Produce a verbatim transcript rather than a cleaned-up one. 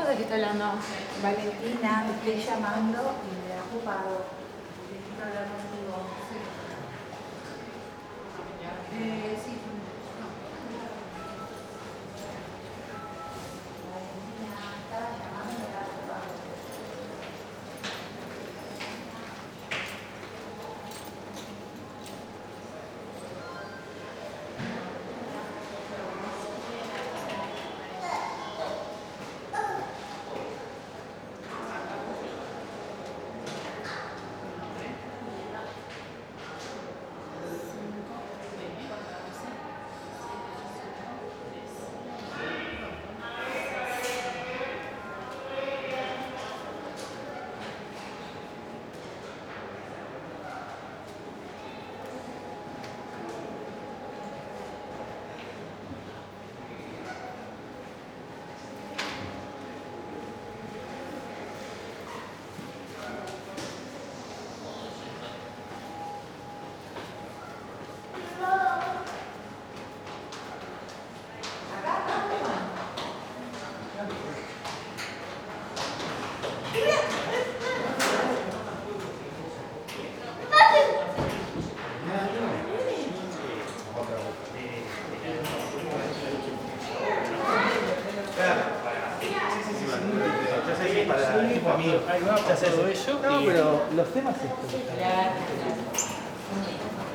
de qué está hablando? Valentina, me estoy llamando y me ha ocupado. Necesito hablar contigo. Eh, sí. Valentina, estaba llamando y me ha ocupado. No, pero los temas estos.